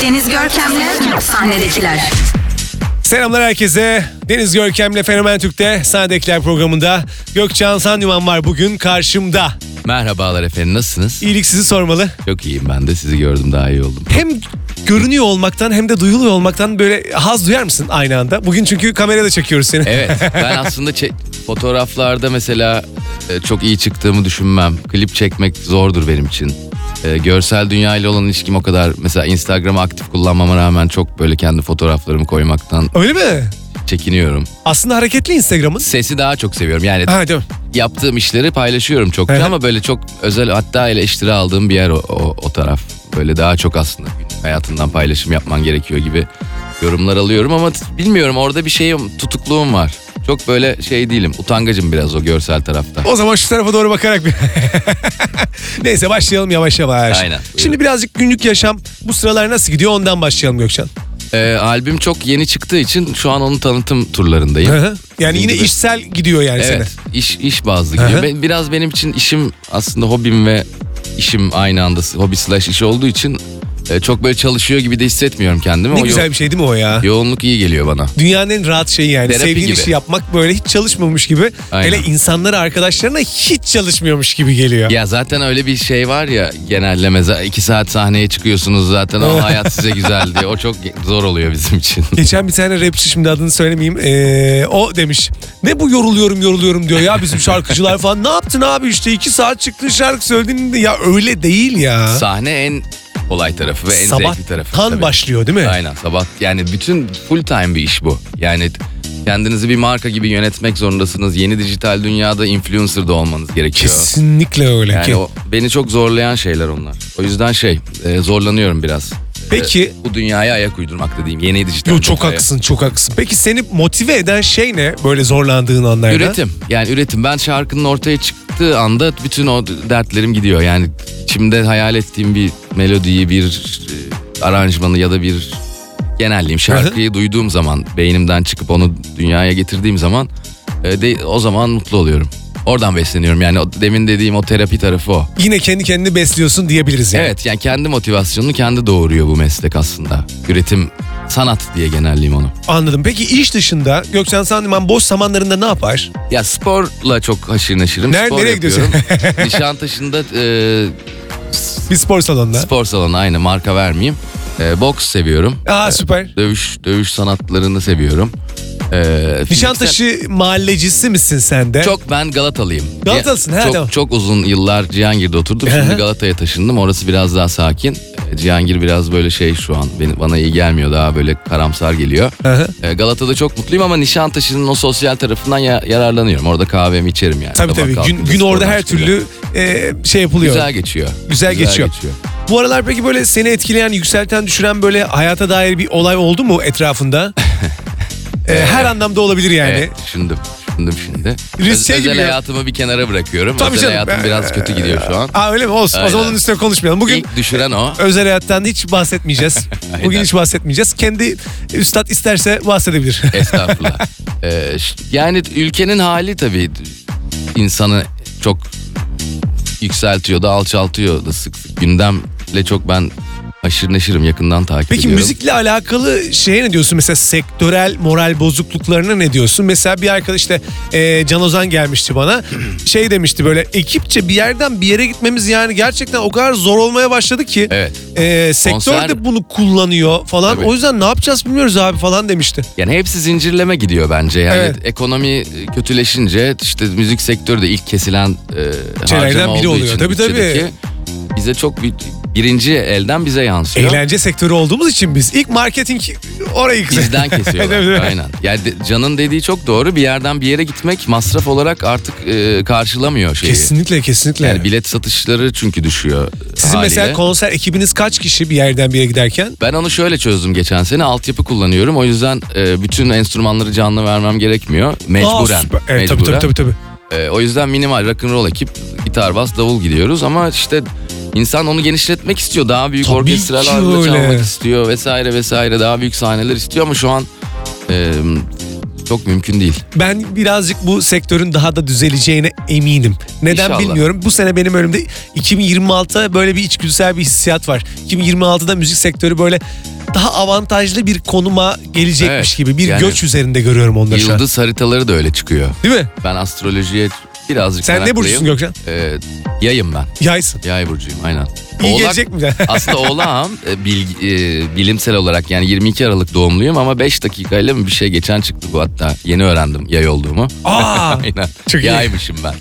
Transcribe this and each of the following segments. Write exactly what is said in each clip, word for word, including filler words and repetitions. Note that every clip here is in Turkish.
Deniz Görkem'le Sahnedekiler. Selamlar herkese. Deniz Görkem'le Fenomen Türk'te Sahnedekiler programında Gökçan Sandıman var bugün karşımda. Merhabalar efendim, nasılsınız? İyilik sizi sormalı. Çok iyiyim, ben de sizi gördüm, daha iyi oldum. Hem görünüyor olmaktan hem de duyuluyor olmaktan böyle haz duyar mısın aynı anda? Bugün çünkü kamerada çekiyoruz seni. Evet, ben aslında çe- fotoğraflarda mesela e, çok iyi çıktığımı düşünmem. Klip çekmek zordur benim için. E, görsel dünya ile olan ilişkim o kadar. Mesela Instagram'ı aktif kullanmama rağmen çok böyle kendi fotoğraflarımı koymaktan Öyle mi? çekiniyorum. Aslında hareketli Instagram'ın. Sesi daha çok seviyorum. Yani Ha değil mi? yaptığım işleri paylaşıyorum çokça Hı hı. ama böyle çok özel, hatta eleştiri aldığım bir yer o, o, o taraf. Böyle daha çok aslında hayatından paylaşım yapman gerekiyor gibi yorumlar alıyorum ama t- bilmiyorum, orada bir şeyim, tutukluğum var. Çok böyle şey değilim, utangacım biraz o görsel tarafta. O zaman şu tarafa doğru bakarak bir... Neyse başlayalım yavaş yavaş. Aynen, buyurun. Şimdi birazcık günlük yaşam bu sıralar nasıl gidiyor ondan başlayalım Gökçen. Ee, albüm çok yeni çıktığı için şu an onun tanıtım turlarındayım. Hı hı. Yani yine Gibi. işsel gidiyor yani Evet, sene. iş iş bazlı Hı hı. gidiyor. Ben- Biraz benim için işim aslında hobim ve işim aynı anda, hobi slash iş olduğu için e, çok böyle çalışıyor gibi de hissetmiyorum kendimi. Ne O güzel yo- bir şey değil mi o ya? yoğunluk iyi geliyor bana. Dünyanın en rahat şeyi yani. Terapi Sevdiğin gibi. işi yapmak böyle hiç çalışmamış gibi. Aynen. Hele insanlara, arkadaşlarına hiç çalışmıyormuş gibi geliyor. Ya zaten öyle bir şey var ya, genelleme, za- iki saat sahneye çıkıyorsunuz zaten, o hayat size güzel diye. O çok zor oluyor bizim için. Geçen bir tane rapçi, şimdi adını söylemeyeyim. ee, o demiş. Ne bu yoruluyorum yoruluyorum diyor ya bizim şarkıcılar falan. Ne yaptın abi işte iki saat çıktın şarkı söyledin. Ya öyle değil ya. Sahne en kolay tarafı ve en zevkli tarafı. Sabahtan tabii. başlıyor değil mi? Aynen, sabah, yani bütün full time bir iş bu. Yani kendinizi bir marka gibi yönetmek zorundasınız. Yeni dijital dünyada influencer da olmanız gerekiyor. Kesinlikle öyle. Yani ki. o, beni çok zorlayan şeyler onlar. O yüzden şey e, zorlanıyorum biraz. Peki. E, bu dünyaya ayak uydurmak dediğim yeni dijital Yo, çok dünyaya. haklısın çok haklısın. Peki seni motive eden şey ne böyle zorlandığın anlarda? Üretim. Yani üretim. Ben şarkının ortaya çıktığı anda bütün o dertlerim gidiyor. Yani içimde hayal ettiğim bir melodiyi, bir e, aranjmanı ya da bir genelleyim şarkıyı duyduğum zaman, beynimden çıkıp onu dünyaya getirdiğim zaman e, de, o zaman mutlu oluyorum. Oradan besleniyorum. Yani o, demin dediğim o terapi tarafı o. Yine kendi kendini besliyorsun diyebiliriz yani. Evet, yani kendi motivasyonunu kendi doğuruyor bu meslek aslında. Üretim, sanat diye genelleyeyim onu. Anladım. Peki iş dışında Gökçen Sandıman boş zamanlarında ne yapar? Ya sporla çok haşır neşirim. Nerede- Spor nereye yapıyorum. gidiyorsun? Nişantaşı'nda e, Bir spor salonunda. spor salonu, aynı marka vermeyeyim. E, boks seviyorum. Aa süper. Dövüş dövüş sanatlarını seviyorum. E, fiziksel- Nişantaşı mahallecisi misin sen de? Çok, ben Galatalıyım. Galatalısın, Ya, ha, çok, tamam. çok uzun yıllar Cihangir'de oturdum. Hı hı. Şimdi Galata'ya taşındım. Orası biraz daha sakin. E, Cihangir biraz böyle şey şu an. Beni, bana iyi gelmiyor. Daha böyle karamsar geliyor. Hı hı. E, Galata'da çok mutluyum ama Nişantaşı'nın o sosyal tarafından ya- yararlanıyorum. Orada kahvemi içerim yani. Tabii Sabah tabii. Gün, kalkınca gün orada spordan her çıkınca. türlü e, şey yapılıyor. Güzel geçiyor. Güzel geçiyor. Bu aralar peki böyle seni etkileyen, yükselten, düşüren böyle hayata dair bir olay oldu mu etrafında? E, her anlamda olabilir yani. Evet, düşündüm. Düşündüm şimdi. Risk Öz- şey özel gibi ya. hayatımı bir kenara bırakıyorum. Tabii özel canım. hayatım biraz kötü gidiyor şu an. Aa öyle mi? Olsun. O Aynen. zaman onun üstüne konuşmayalım. Bugün İlk düşüren o. özel hayattan hiç bahsetmeyeceğiz. Aynen. Bugün hiç bahsetmeyeceğiz. Kendi üstad isterse bahsedebilir. Estağfurullah. Ee, ş- yani ülkenin hali tabii insanı çok yükseltiyor da alçaltıyor da sık sık. Gündemle çok ben aşırı neşirim, yakından takip Peki ediyorum. müzikle alakalı şeye ne diyorsun? Mesela sektörel moral bozukluklarına ne diyorsun? Mesela bir arkadaş işte e, Can Ozan gelmişti bana. Şey demişti böyle, ekipçe bir yerden bir yere gitmemiz yani gerçekten o kadar zor olmaya başladı ki. Evet. E, sektör Konser- de bunu kullanıyor falan. Tabii. O yüzden ne yapacağız bilmiyoruz abi falan demişti. Yani hepsi zincirleme gidiyor bence. Yani Evet. ekonomi kötüleşince işte müzik sektörü de ilk kesilen e, Şeylerden harcama biri olduğu oluyor. için Tabii, tabii. bütçedeki bize çok bir, birinci elden bize yansıyor. Eğlence sektörü olduğumuz için biz ilk marketing orayı Bizden Değil kesiyorlar. mi? Aynen. Yani de- Can'ın dediği çok doğru. Bir yerden bir yere gitmek masraf olarak artık e, karşılamıyor şeyi. Kesinlikle kesinlikle. Yani bilet satışları çünkü düşüyor. Sizin haliyle. mesela konser ekibiniz kaç kişi bir yerden bir yere giderken? Ben onu şöyle çözdüm geçen sene. Altyapı kullanıyorum. O yüzden e, bütün enstrümanları canlı vermem gerekmiyor. Mecburen. Aa, süper. Evet, tabii Mecburen. tabii tabii. tabii. E, o yüzden minimal rock'n'roll ekip, gitar, bas, davul gidiyoruz ama işte İnsan onu genişletmek istiyor. Daha büyük Tabii orkestralarla ki öyle. çalmak istiyor vesaire vesaire. Daha büyük sahneler istiyor ama şu an e, çok mümkün değil. Ben birazcık bu sektörün daha da düzeleceğine eminim. Neden İnşallah. bilmiyorum. Bu sene benim önümde iki bin yirmi altıda böyle bir içgüdüsel bir hissiyat var. iki bin yirmi altıda müzik sektörü böyle daha avantajlı bir konuma gelecekmiş Evet, gibi bir yani göç üzerinde görüyorum onları şu an. Yıldız haritaları da öyle çıkıyor. Değil mi? Ben astrolojiye birazcık Sen ne meraklıyım. burcusun Gökçen? Ee, yayım ben. Yaysın. Yay burcuyum aynen. İyi gelecek mi? Aslında Oğlak'ım e, bilgi- e, bilimsel olarak yani yirmi iki Aralık doğumluyum ama beş dakikayla mı bir şey geçen çıktı bu, hatta yeni öğrendim yay olduğumu. Aa, Aynen. çok iyi. Yaymışım ben.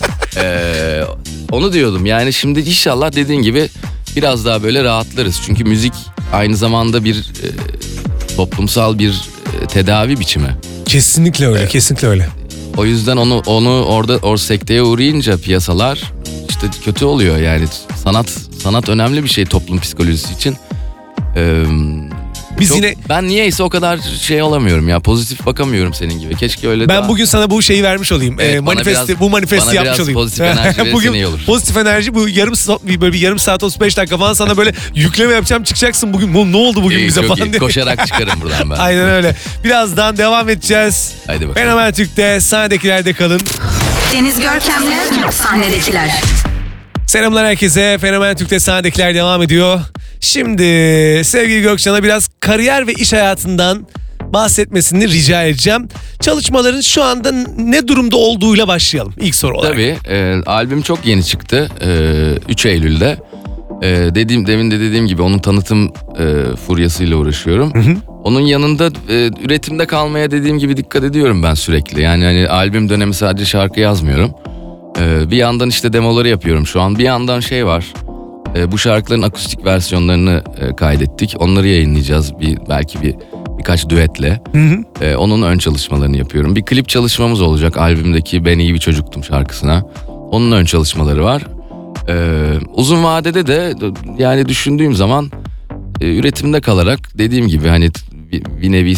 Ee, onu diyordum yani şimdi inşallah dediğin gibi biraz daha böyle rahatlarız. Çünkü müzik aynı zamanda bir e, toplumsal bir e, tedavi biçimi. kesinlikle öyle, kesinlikle öyle. O yüzden onu onu orada o sekteye uğrayınca piyasalar işte kötü oluyor yani. Sanat sanat önemli bir şey toplum psikolojisi için. Ee, Biz çok- yine ben niyeyse o kadar şey olamıyorum ya, pozitif bakamıyorum senin gibi. Keşke öyle ben daha... bugün sana bu şeyi vermiş olayım. Evet, Ee, bana manifesti, biraz- bu manifesti bana yapmış biraz olayım. pozitif enerji verirsen bugün iyi olur. pozitif enerji bu yarım sa- böyle bir yarım saat otuz beş dakika falan sana böyle yükleme yapacağım, çıkacaksın bugün. Bu ne oldu bugün İyi, bize çok falan iyi. diye. Koşarak çıkarım buradan ben. Aynen öyle. Birazdan devam edeceğiz. Haydi bakalım. Fenomen Türk'te sahnedekilerde kalın. Deniz Görkem'le sahnedekiler. Selamlar herkese. Fenomen Türk'te sahnedekiler devam ediyor. Şimdi sevgili Gökçen'a biraz kariyer ve iş hayatından bahsetmesini rica edeceğim. Çalışmaların şu anda ne durumda olduğuyla başlayalım ilk soru olarak. Tabii e, albüm çok yeni çıktı e, üç Eylül'de. E, dediğim demin de dediğim gibi onun tanıtım e, furyasıyla uğraşıyorum. Onun yanında e, üretimde kalmaya dediğim gibi dikkat ediyorum ben sürekli. Yani hani albüm dönemi sadece şarkı yazmıyorum. E, bir yandan işte demoları yapıyorum şu an. Bir yandan şey var. E, bu şarkıların akustik versiyonlarını e, kaydettik. Onları yayınlayacağız bir belki bir birkaç düetle. Hı hı. Ee, onun ön çalışmalarını yapıyorum. Bir klip çalışmamız olacak albümdeki Ben İyi Bir Çocuktum şarkısına. Onun ön çalışmaları var. Ee, uzun vadede de yani düşündüğüm zaman e, üretimde kalarak dediğim gibi hani bir, bir nevi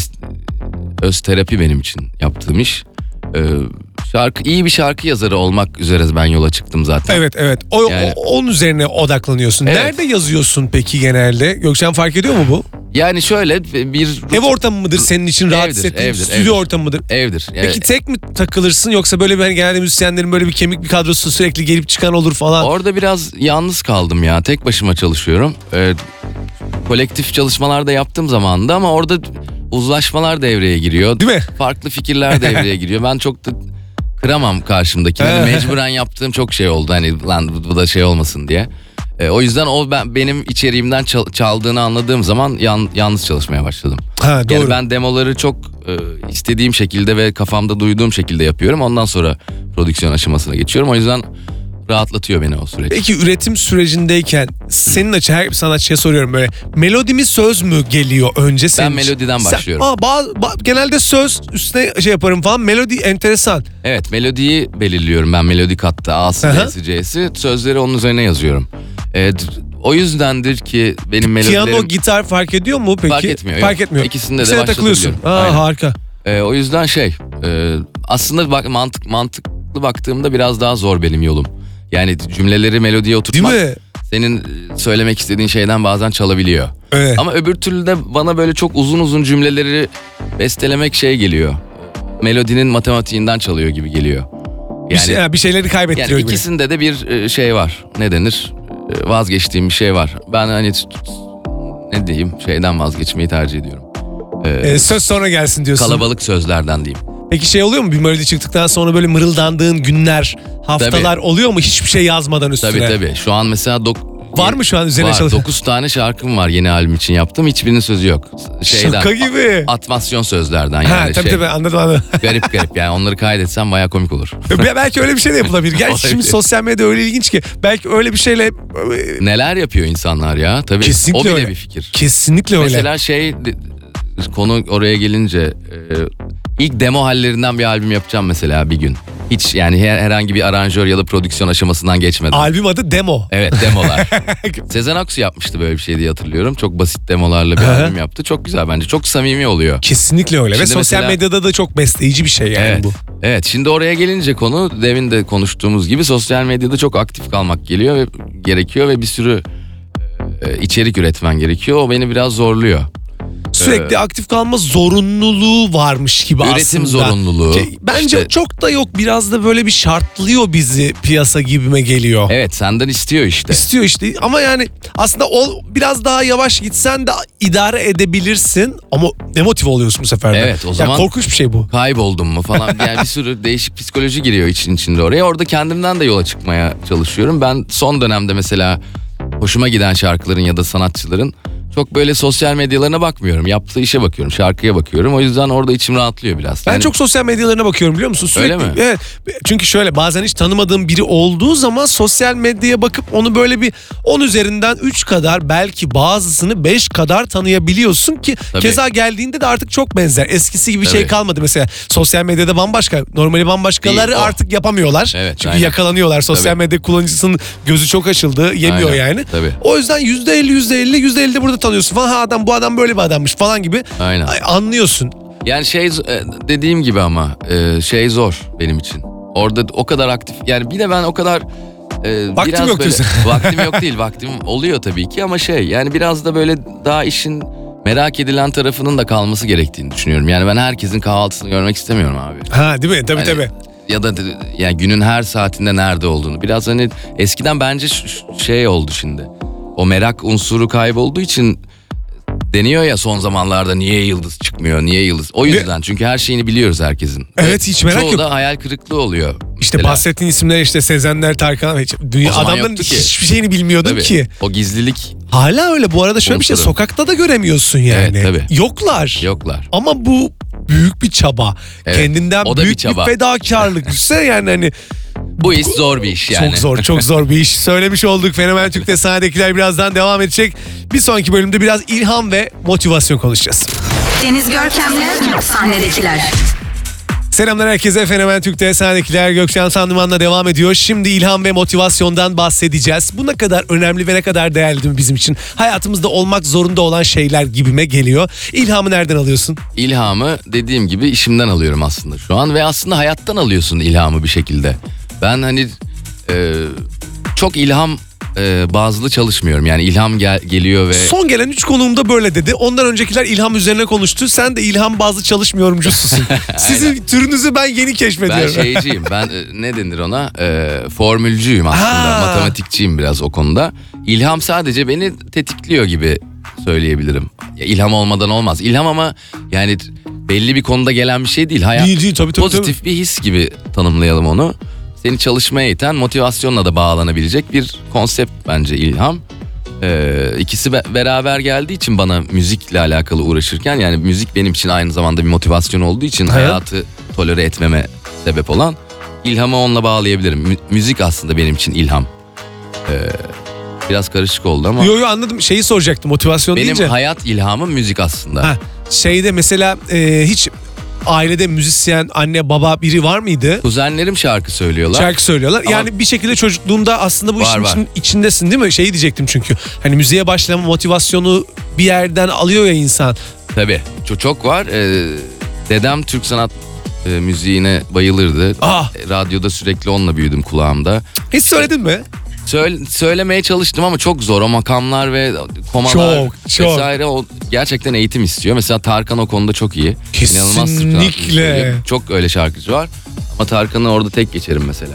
öz terapi benim için yaptığım iş. Ee, şarkı iyi bir şarkı yazarı olmak üzere ben yola çıktım zaten. Evet evet. O, Yani- o- onun üzerine odaklanıyorsun. Evet. Nerede yazıyorsun peki genelde? Gökçen fark ediyor mu bu? Yani şöyle bir Ev ortamı mıdır senin için rahat Evdir, hissettiğin? evdir, Stüdyo evdir. ortamı mıdır? evdir. Yani- Peki tek mi takılırsın yoksa böyle bir hani genelde müzisyenlerin böyle bir kemik bir kadrosu sürekli gelip çıkan olur falan? Orada biraz yalnız kaldım ya. Tek başıma çalışıyorum. Ee, kolektif çalışmalarda yaptığım zamanda ama orada uzlaşmalar devreye giriyor. Değil mi? Farklı fikirler devreye giriyor. Ben çok da kıramam karşımdaki. Yani mecburen yaptığım çok şey oldu. Hani lan bu da şey olmasın diye. Ee, o yüzden o ben benim içeriğimden çal- çaldığını anladığım zaman yan- yalnız çalışmaya başladım. Ha doğru. Yani ben demoları çok e, istediğim şekilde ve kafamda duyduğum şekilde yapıyorum. Ondan sonra prodüksiyon aşamasına geçiyorum. O yüzden rahatlatıyor beni o süreç. Peki üretim sürecindeyken senin açı her sanatçıya soruyorum böyle melodi mi söz mü geliyor önce senin için? melodiden Sen- başlıyorum. Aa, ba- ba- genelde söz üstüne şey yaparım falan, melodi enteresan. Evet, melodiyi belirliyorum ben, melodi kattı. A'sı, Aha. C'si, C'si. Sözleri onun üzerine yazıyorum. Evet, o yüzdendir ki benim melodilerim... Piyano, gitar fark ediyor mu peki? Fark etmiyor, Fark yok. etmiyor. İkisinde de İkisine takılıyorsun. başlatabiliyorum. Aa, Aynen. harika. Ee, o yüzden şey, e, aslında bak mantık mantıklı baktığımda biraz daha zor benim yolum. Yani cümleleri melodiye Değil oturtmak mi? senin söylemek istediğin şeyden bazen çalabiliyor. Evet. Ama öbür türlü de bana böyle çok uzun uzun cümleleri bestelemek şey geliyor. Melodinin matematiğinden çalıyor gibi geliyor. bir, şey, ha, bir şeyleri kaybettiriyor Yani gibi. ikisinde de bir e, şey var. Ne denir? E, Vazgeçtiğim bir şey var. Ben hani t- t- ne diyeyim, şeyden vazgeçmeyi tercih ediyorum. E, Ee, söz sonra gelsin diyorsun. kalabalık sözlerden diyeyim. Peki şey oluyor mu, bir melodi çıktıktan sonra böyle mırıldandığın günler, haftalar oluyor mu hiçbir şey yazmadan üstüne? Tabii tabii. Şu an mesela dok- Var mı şu an üzerine var. çalışan? dokuz tane şarkım var yeni albüm için yaptım. Hiçbirinin sözü yok. Şeyden, Şaka gibi. a- atmasyon sözlerden Ha yani tabii şey. tabii, anladım anladım. Garip garip yani, onları kaydetsem baya komik olur. Be- belki öyle bir şey de yapılabilir. Gerçi şimdi Olabilir. sosyal medya öyle ilginç ki belki öyle bir şeyle e, Neler yapıyor insanlar ya. Tabii kesinlikle o bile öyle. bir fikir. Kesinlikle öyle. Mesela şey, konu oraya gelince e, ilk demo hallerinden bir albüm yapacağım mesela bir gün. Hiç yani her, herhangi bir aranjör ya da prodüksiyon aşamasından geçmeden. Albüm adı Demo. Evet, demolar. Sezen Aksu yapmıştı böyle bir şey diye hatırlıyorum. Çok basit demolarla bir Aha. albüm yaptı. Çok güzel bence. Çok samimi oluyor. Kesinlikle öyle. Ve Şimdi sosyal mesela- medyada da çok besleyici bir şey yani Evet. bu. Evet, şimdi oraya gelince konu, demin de konuştuğumuz gibi sosyal medyada çok aktif kalmak geliyor ve gerekiyor ve bir sürü e, içerik üretmen gerekiyor. O beni biraz zorluyor. Sürekli Ee, aktif kalma zorunluluğu varmış gibi aslında. Üretim zorunluluğu. Ki bence İşte- çok da yok. Biraz da böyle bir şartlıyor bizi piyasa gibime geliyor. Evet, senden istiyor işte. İstiyor işte ama yani aslında o biraz daha yavaş gitsen de idare edebilirsin ama demotive oluyorsun bu sefer de. Evet, o Ya zaman- korkunç bir şey bu. Kayboldum mu falan, yani bir sürü değişik psikoloji giriyor için içinde oraya. Orada kendimden de yola çıkmaya çalışıyorum. Ben son dönemde mesela hoşuma giden şarkıların ya da sanatçıların çok böyle sosyal medyalarına bakmıyorum. Yaptığı işe bakıyorum, şarkıya bakıyorum. O yüzden orada içim rahatlıyor biraz. Ben Yani- çok sosyal medyalarına bakıyorum biliyor musun? Sürekli, Öyle mi? Evet. Çünkü şöyle bazen hiç tanımadığım biri olduğu zaman sosyal medyaya bakıp onu böyle bir on üzerinden üç kadar belki bazısını beş kadar tanıyabiliyorsun ki Tabii. keza geldiğinde de artık çok benzer. Eskisi gibi bir şey Tabii. kalmadı mesela. Sosyal medyada bambaşka, normali bambaşkaları Değil, o. artık yapamıyorlar. Evet, Çünkü aynen. yakalanıyorlar. Sosyal Tabii. medya kullanıcısının gözü çok açıldı. Yemiyor Aynen, yani. tabii. O yüzden yüzde elli yüzde elli yüzde elli de burada tanıyorsun falan. Ha adam bu adam böyle bir adammış falan gibi. Aynen. Ay, anlıyorsun. Yani şey e, dediğim gibi ama e, şey zor benim için. Orada o kadar aktif, yani bir de ben o kadar e, Vaktim biraz yok böyle, diyorsun. vaktim yok değil, vaktim oluyor tabii ki ama şey, yani biraz da böyle daha işin merak edilen tarafının da kalması gerektiğini düşünüyorum. Yani ben herkesin kahvaltısını görmek istemiyorum abi. Ha değil mi? Tabii Hani tabii. Ya da de- yani günün her saatinde nerede olduğunu. Biraz hani eskiden bence ş- ş- şey oldu şimdi. O merak unsuru kaybolduğu için deniyor ya son zamanlarda niye yıldız çıkmıyor, niye yıldız? O yüzden, çünkü her şeyini biliyoruz herkesin. Evet, hiç merak Çoğu yok. da hayal kırıklığı oluyor. İşte mesela. bahsettiğin isimler işte Sezenler, Tarkan. Hiç, dünya, O zaman adamların yoktu ki. hiçbir şeyini bilmiyordun Tabii, ki. o gizlilik Hala öyle bu arada şöyle bir şey Unsuru. sokakta da göremiyorsun yani. Evet, tabii. Yoklar. yoklar. Ama bu büyük bir çaba. Evet, Kendinden o da bir büyük bir, çaba. fedakarlık. Düşünsene yani hani Bu iş zor bir iş yani. çok zor çok zor bir iş. Söylemiş olduk. Fenomen Türk'te sahnedekiler birazdan devam edecek. Bir sonraki bölümde biraz ilham ve motivasyon konuşacağız. Deniz Görkem'le sahnedekiler. Selamlar herkese. Fenomen Türk'te sahnedekiler Gökçen Sandıman'la devam ediyor. Şimdi ilham ve motivasyondan bahsedeceğiz. Bu ne kadar önemli ve ne kadar değerli değil mi bizim için? Hayatımızda olmak zorunda olan şeyler gibime geliyor. İlhamı nereden alıyorsun? İlhamı dediğim gibi işimden alıyorum aslında şu an ve aslında hayattan alıyorsun ilhamı bir şekilde. Ben hani e, çok ilham e, bazlı çalışmıyorum. Yani ilham gel- geliyor ve Son gelen üç konuğumda böyle dedi. Ondan öncekiler ilham üzerine konuştu. Sen de ilham bazı çalışmıyorumcusun. Sizin türünüzü ben yeni ben keşfediyorum. şeyciyim. Ben e, ne denir ona? E, formülcüyüm aslında. Ha. Matematikçiyim biraz o konuda. İlham sadece beni tetikliyor gibi söyleyebilirim. Ya, ilham olmadan olmaz. İlham ama yani belli bir konuda gelen bir şey değil. Hayat Değil, değil, tabii, tabii, pozitif bir his gibi tanımlayalım onu. Seni çalışmaya iten, motivasyonla da bağlanabilecek bir konsept bence ilham. Ee, ikisi be- beraber geldiği için bana müzikle alakalı uğraşırken, yani müzik benim için aynı zamanda bir motivasyon olduğu için Ha. hayatı tolere etmeme sebep olan, ilhamı onunla bağlayabilirim. Mü- müzik aslında benim için ilham. Ee, biraz karışık oldu ama Yo yo anladım. Şeyi soracaktım motivasyon benim deyince. hayat ilhamım müzik aslında. Ha, şeyde mesela e, hiç ailede müzisyen anne baba biri var mıydı? Kuzenlerim şarkı söylüyorlar. Şarkı söylüyorlar. Ama- Yani bir şekilde çocukluğunda aslında bu Var, işin var. için- içindesin değil mi? Şeyi diyecektim çünkü. Hani müziğe başlama motivasyonu bir yerden alıyor ya insan. Tabii. Çok, çok var. Ee, dedem Türk sanat e, müziğine bayılırdı. Ah! E, Radyoda sürekli onunla büyüdüm kulağımda. Hiç söyledin mi? Söyle, söylemeye çalıştım ama çok zor. O makamlar ve komalar Çok, çok. vesaire, o gerçekten eğitim istiyor. Mesela Tarkan o konuda çok iyi. İnanılmaz Türk sanat müziği Kesinlikle. söylüyor. Çok öyle şarkıcı var. Ama Tarkan'ı orada tek geçerim mesela.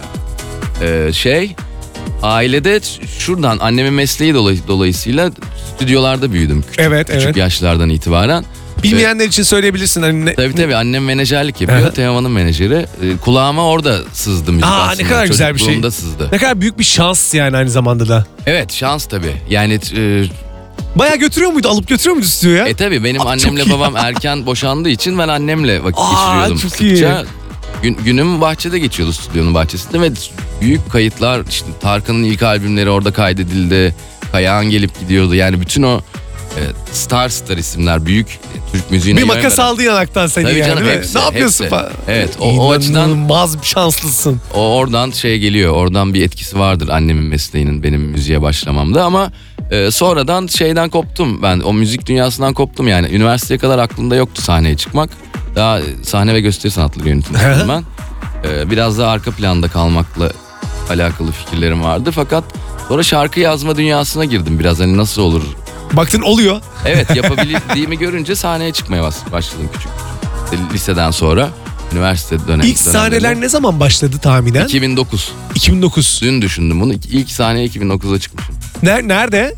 Ee, şey, ailede şuradan annemin mesleği dolay- dolayısıyla stüdyolarda büyüdüm. Küçük, Evet, küçük evet. yaşlardan itibaren. Bilmeyenler için söyleyebilirsin. Hani ne- Tabii tabii, annem menajerlik yapıyor. Aha. Teoman'ın menajeri. Ee, kulağıma orada sızdı müzik Aa, ne aslında. kadar güzel bir şey. Çocukluğumda sızdı. Ne kadar büyük bir şans yani aynı zamanda da. Evet, şans tabii. Yani e, Bayağı götürüyor muydu? Alıp götürüyor muydu stüdyoya? e tabii benim Aa, çok annemle iyi. babam erken boşandığı için ben annemle vakit Aa, geçiriyordum çok sıkça. Gün, günüm bahçede geçiyordu, stüdyonun bahçesinde ve büyük kayıtlar, işte Tarkan'ın ilk albümleri orada kaydedildi. Kayağan gelip gidiyordu. Yani bütün o e, star star isimler, büyük e, Türk müziğine Bir yön makas veren- aldı yanaktan seni Tabii yani canım, değil mi? hepsi, Ne yapıyorsun hepsi. falan? Evet, o- o açıdan- İnanılmaz şanslısın. O oradan şey geliyor, oradan bir etkisi vardır annemin mesleğinin benim müziğe başlamamda ama e, sonradan şeyden koptum ben, o müzik dünyasından koptum yani. Üniversiteye kadar aklımda yoktu sahneye çıkmak. Daha e, sahne ve gösteri sanatları yönetimi okudum ben. E, biraz daha arka planda kalmakla alakalı fikirlerim vardı fakat sonra şarkı yazma dünyasına girdim biraz, hani nasıl olur Baktın oluyor. Evet, yapabildiğimi görünce sahneye çıkmaya bas- başladım küçük küçük. İşte liseden sonra üniversite dönemi. İlk sahneler ne zaman başladı tahminen? iki bin dokuz. iki bin dokuz. Dün düşündüm bunu. İlk sahneye iki bin dokuzda çıkmışım. Ner- nerede?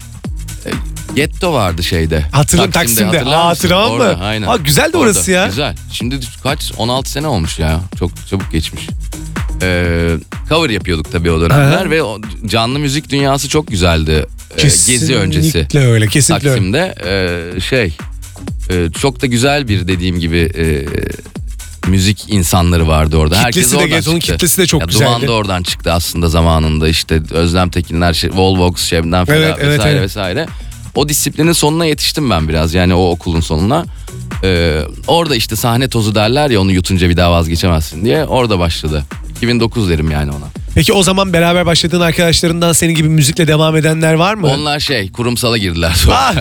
Getto vardı şeyde. Hatırladım, Taksim'de. hatırlar Aa, mısın? hatırlamam mı? Orada, aynen. Aa, güzel de orası ya. Güzel. Şimdi kaç? on altı sene olmuş ya. Çok çabuk geçmiş. Ee, cover yapıyorduk tabii o dönemler Aha. ve o canlı müzik dünyası çok güzeldi. Ee, gezi öncesi. Kesinlikle öyle, kesinlikle öyle. Taksim'de e, şey e, çok da güzel bir dediğim gibi e, müzik insanları vardı orada. Kitlesi Herkes de oradan Getto'nun çıktı. kitlesi de çok ya, güzeldi. Duman da oradan çıktı aslında zamanında. İşte Özlem Tekinler, şey, Volvox, Şebnem Ferah Evet, evet, vesaire evet. vesaire. O disiplinin sonuna yetiştim ben biraz, yani o okulun sonuna. Ee, orada işte sahne tozu derler ya, onu yutunca bir daha vazgeçemezsin diye, orada başladı. iki bin dokuz derim yani ona. Peki o zaman beraber başladığın arkadaşlarından senin gibi müzikle devam edenler var mı? Onlar şey kurumsala girdiler sonra. Ah!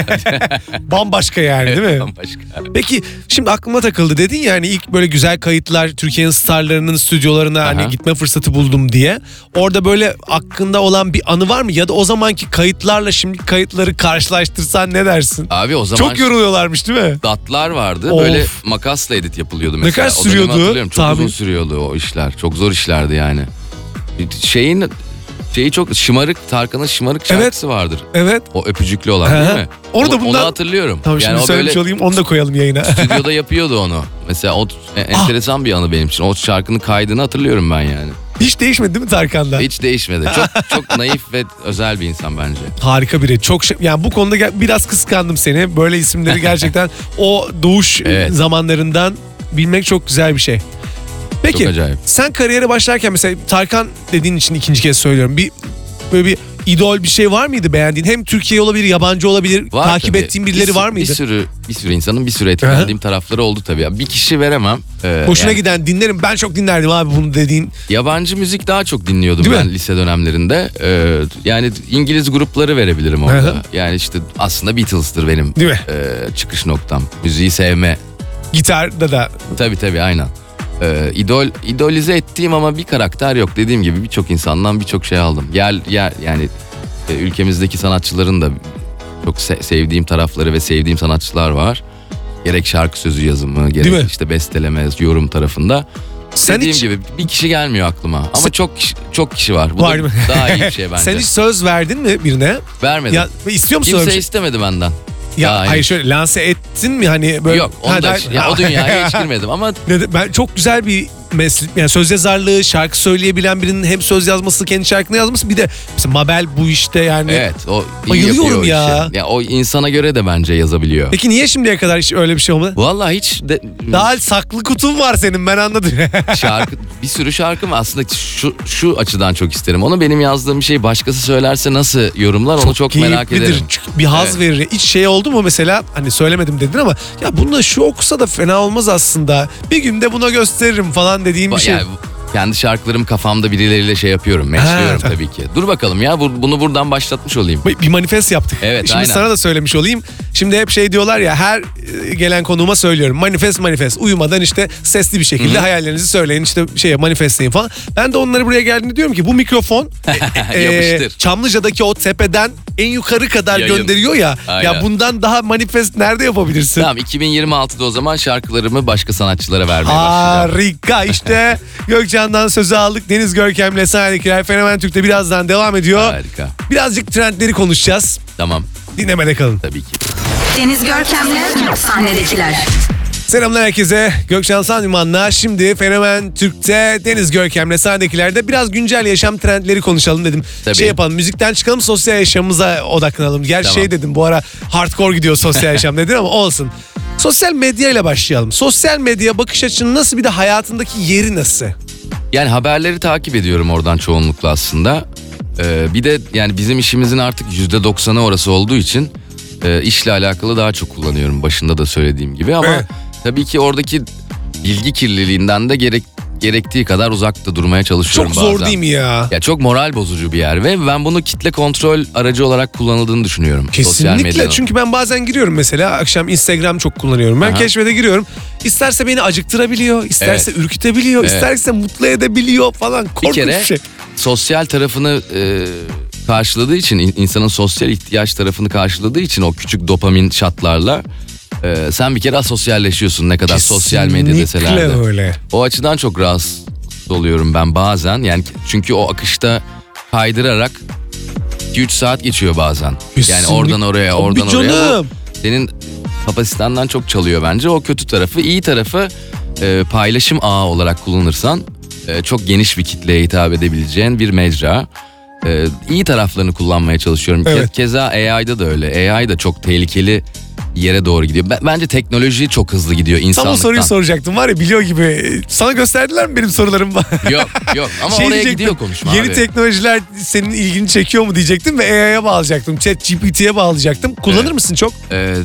Bambaşka yani, değil mi? Bambaşka. Peki şimdi aklıma takıldı, dedin ya hani ilk böyle güzel kayıtlar Türkiye'nin starlarının stüdyolarına hani Aha. gitme fırsatı buldum diye. Orada böyle aklında olan bir anı var mı? Ya da o zamanki kayıtlarla şimdiki kayıtları karşılaştırsan ne dersin? Abi o zaman Çok yoruluyorlarmış değil mi? datlar vardı. Of. Böyle makasla edit yapılıyordu Ne mesela. kadar O dönemi sürüyordu? hatırlıyorum. Çok Tahmin. uzun sürüyordu o işler. Çok zor işlerdi yani. Şeyin şeyi çok şımarık, Tarkan'ın şımarık şarkısı vardır. Evet. O öpücüklü olan Hı hı. değil mi? Orada onu, bundan- onu hatırlıyorum. Tamam, yani şimdi o söylemiş böyle olayım, onu da koyalım yayına. stüdyoda yapıyordu onu. Mesela o e- enteresan bir anı benim için. O şarkının kaydını hatırlıyorum ben yani. Hiç değişmedi değil mi Tarkan'da? Hiç değişmedi. Çok çok naif ve özel bir insan bence. Harika biri. Çok şey- yani bu konuda gel- biraz kıskandım seni. Böyle isimleri gerçekten o doğuş Evet. zamanlarından bilmek çok güzel bir şey. Peki Çok acayip. sen kariyere başlarken mesela Tarkan dediğin için ikinci kez söylüyorum. Bir böyle bir idol bir şey var mıydı beğendiğin? Hem Türkiye olabilir, yabancı olabilir. Var takip tabii. ettiğin birileri Bir sü- var mıydı? Bir sürü bir sürü insanın bir sürü etkilendiğim tarafları oldu tabii. Ya. Bir kişi veremem. Ee, Hoşuna yani giden dinlerim. Ben çok dinlerdim abi bunu dediğin. yabancı müzik daha çok dinliyordum Değil ben mi? lise dönemlerinde. Ee, yani İngiliz grupları verebilirim orada. Hı hı. Yani işte aslında Beatles'tır benim Değil mi? e, çıkış noktam. Müziği sevme. Gitarda da. Tabii tabii aynen. Ee, idol idolize ettiğim ama bir karakter yok. Dediğim gibi birçok insandan birçok şey aldım. Yer yer yani e, ülkemizdeki sanatçıların da çok se- sevdiğim tarafları ve sevdiğim sanatçılar var. Gerek şarkı sözü yazımı, Değil mi? gerek işte besteleme, yorum tarafında. Sen Dediğim hiç- gibi bir kişi gelmiyor aklıma. Ama Sen- çok kişi, çok kişi var. Bu Var da mı? daha iyi bir şey bence. Sen hiç söz verdin mi birine? Vermedim. Ya istiyor musun öyle bir Kimse şey? istemedi benden. Ya Daha hayır iyi. şöyle lanse ettin mi hani böyle? Yok onu Ha, da, daha- ya, o dünyaya hiç girmedim ama Ne- Ben çok güzel bir meslek, yani söz yazarlığı, şarkı söyleyebilen birinin hem söz yazması, kendi şarkını yazması, bir de mesela Mabel bu işte yani. evet o iyi Bayılıyorum yapıyor o ya. işi. Ya o insana göre de bence yazabiliyor. Peki niye şimdiye kadar hiç öyle bir şey olmadı? Vallahi hiç de, Daha saklı kutun var senin, ben anladım. şarkı bir sürü şarkı mı aslında şu şu açıdan çok isterim. Onu benim yazdığım bir şey başkası söylerse nasıl yorumlar onu çok merak keyiflidir. ederim. Çünkü bir haz Evet. verir. Hiç şey oldu mu mesela, hani söylemedim dedin ama ya bununla şu okusa da fena olmaz aslında. Bir günde buna gösteririm falan dediğim bir Ba- şey. yani kendi şarkılarım kafamda birileriyle şey yapıyorum. Matchliyorum Ha. tabii ki. Dur bakalım ya bu- bunu buradan başlatmış olayım. Bir manifest yaptık. Evet, Şimdi aynen. sana da söylemiş olayım. Şimdi hep şey diyorlar ya, her e, gelen konuğuma söylüyorum. Manifest manifest. Uyumadan işte sesli bir şekilde hayallerinizi söyleyin, işte şeye manifestleyin falan. Ben de onlara buraya geldiğinde diyorum ki bu mikrofon e, Yapıştır. Çamlıca'daki o tepeden en yukarı kadar Yayın. gönderiyor ya. Aynen. Ya bundan daha manifest nerede yapabilirsin? Tamam iki bin yirmi altıda o zaman şarkılarımı başka sanatçılara vermeye başlayacağım. Harika, işte Gökçen'den sözü aldık. Deniz Görkem'le Sahnedekiler Fenomen Türk'te birazdan devam ediyor. Harika. Birazcık trendleri konuşacağız. Tamam Dinlemede kalın. tabii ki. Deniz Görkem'le Sahnedekiler. Selamlar herkese. Gökçen Sanliman'la şimdi Fenomen Türk'te Deniz Görkem'le Sahnedekiler'de biraz güncel yaşam trendleri konuşalım dedim. Tabii. Şey yapalım, müzikten çıkalım, sosyal yaşamımıza odaklanalım. Gerçi Tamam. şey dedim, bu ara hardcore gidiyor sosyal yaşam dedin ama olsun. Sosyal medya ile başlayalım. Sosyal medya bakış açın nasıl, bir de hayatındaki yeri nasıl? Yani haberleri takip ediyorum oradan çoğunlukla aslında. Ee, bir de yani bizim işimizin artık yüzde doksanı orası olduğu için e, işle alakalı daha çok kullanıyorum. Başında da söylediğim gibi ama Evet. tabii ki oradaki bilgi kirliliğinden de gerek gerektiği kadar uzakta durmaya çalışıyorum Çok bazen. zor değil mi ya? Ya çok moral bozucu bir yer ve ben bunu kitle kontrol aracı olarak kullanıldığını düşünüyorum. Sosyal Kesinlikle, medyanın. çünkü ben bazen giriyorum mesela, akşam Instagram çok kullanıyorum. Ben Aha. keşfete giriyorum. İsterse beni acıktırabiliyor, isterse Evet. ürkütebiliyor, Evet. isterse mutlu edebiliyor falan. Bir Korkunç kere bir şey. sosyal tarafını e, karşıladığı için, in- insanın sosyal ihtiyaç tarafını karşıladığı için o küçük dopamin şatlarla e, sen bir kere asosyalleşiyorsun ne kadar sosyal medya deseler de. Kesinlikle öyle. O açıdan çok rahatsız oluyorum ben bazen. Yani çünkü o akışta kaydırarak iki üç saat geçiyor bazen. Yani Kesinlikle. oradan oraya, Tabii oradan oraya. canım. Bu senin kapasitenden çok çalıyor bence. O kötü tarafı. İyi tarafı e, paylaşım ağı olarak kullanırsan e, çok geniş bir kitleye hitap edebileceğin bir mecra. E, iyi taraflarını kullanmaya çalışıyorum. Ke- Evet. Keza A I'da da öyle. A I da çok tehlikeli yere doğru gidiyor. Ben- Bence teknoloji çok hızlı gidiyor Tam o insanlıktan. soruyu soracaktım var ya, biliyor gibi. Sana gösterdiler mi benim sorularımı? Yok yok ama Şey oraya diyecektim, gidiyor konuşma yeni abi. teknolojiler senin ilgini çekiyor mu diyecektim ve A I'ye bağlayacaktım. ChatGPT'ye bağlayacaktım. Kullanır Evet. mısın çok? Evet.